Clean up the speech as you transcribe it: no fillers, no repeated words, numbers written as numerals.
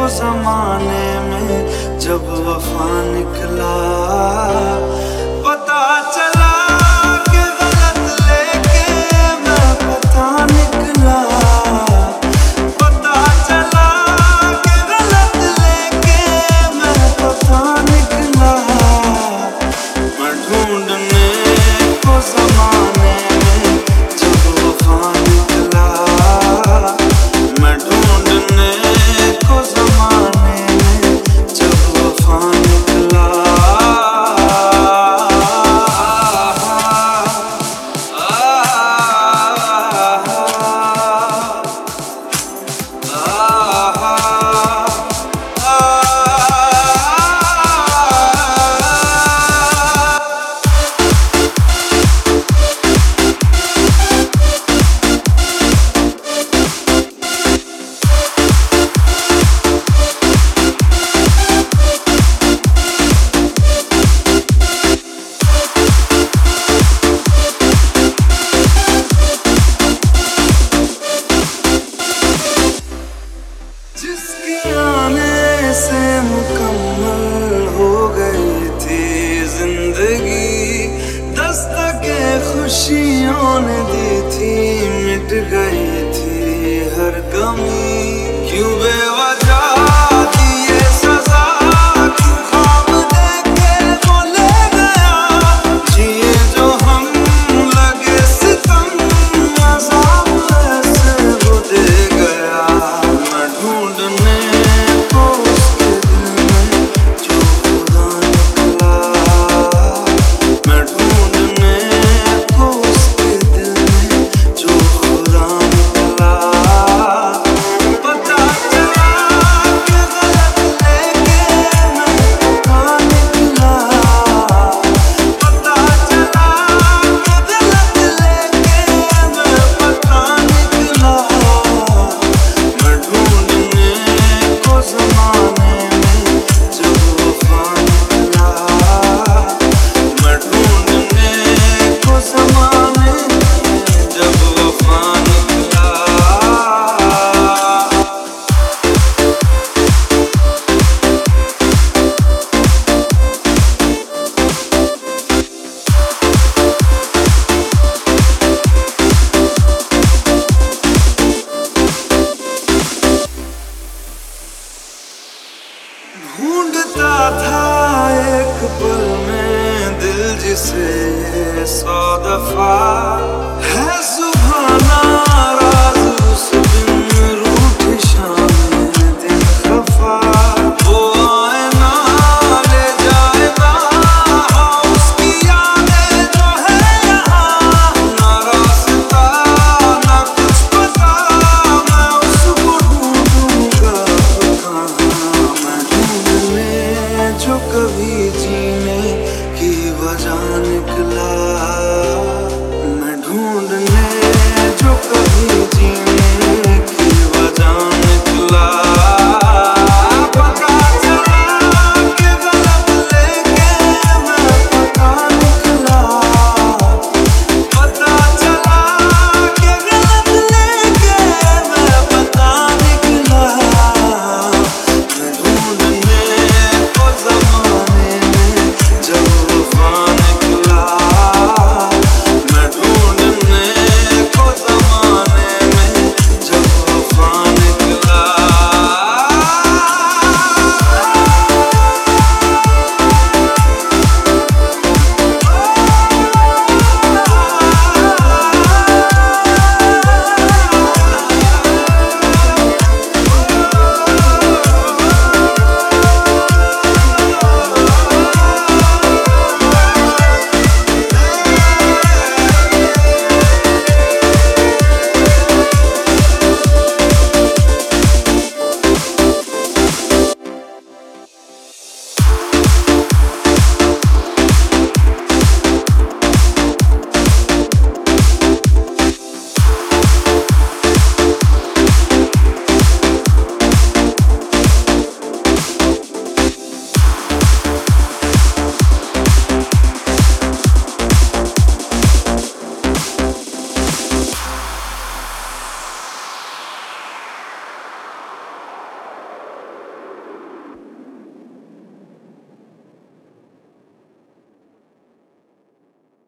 को जमाने में जब वफा निकला, पता चला कि गलत लेके मैं पता निकला। पता चला कि गलत लेके मैं पता निकला। मैं ढूंढने को जमाने में जब वफा निकला, मैं ढूंढने को जमाने में जब वफा निकला। जिसके आने से मुकम्मल हो गई थी जिंदगी, दस्तके खुशियों ने दी थी, मिट गई थी हर कमी। क्यों बेवजह दिए सजा, क्यों ख्वाब देके वो ले गया। जिए जो हम लगे सितम, अज़ाब ऐसे वो दे गया। मैं ढूंढने को उसके दिल में जो खुदा निकला, मैं ढूंढने को उसके दिल में जो खुदा निकला। पता चला कि गलत लेके मैं पता निकला। पता चला कि गलत लेके मैं पता निकला। मैं ढूंढने को जमाने में जब वफा निकला, मैं ढूंढने को जमाने में जब वफा निकला। ढूंढता था एक पल में दिल जिसे 100 दफा है